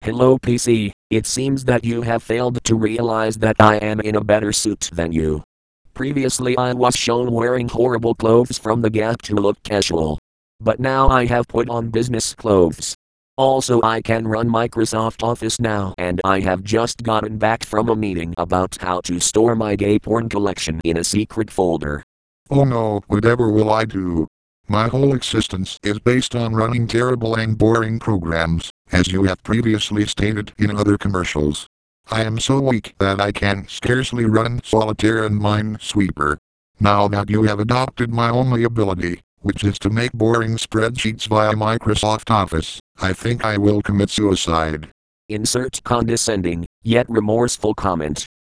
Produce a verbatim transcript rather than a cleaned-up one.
Hello P C, it seems that you have failed to realize that I am in a better suit than you. Previously I was shown wearing horrible clothes from the Gap to look casual. But now I have put on business clothes. Also I can run Microsoft Office now and I have just gotten back from a meeting about how to store my gay porn collection in a secret folder. Oh no, whatever will I do? My whole existence is based on running terrible and boring programs, as you have previously stated in other commercials. I am so weak that I can scarcely run Solitaire and Minesweeper. Now that you have adopted my only ability, which is to make boring spreadsheets via Microsoft Office, I think I will commit suicide. Insert condescending, yet remorseful comment.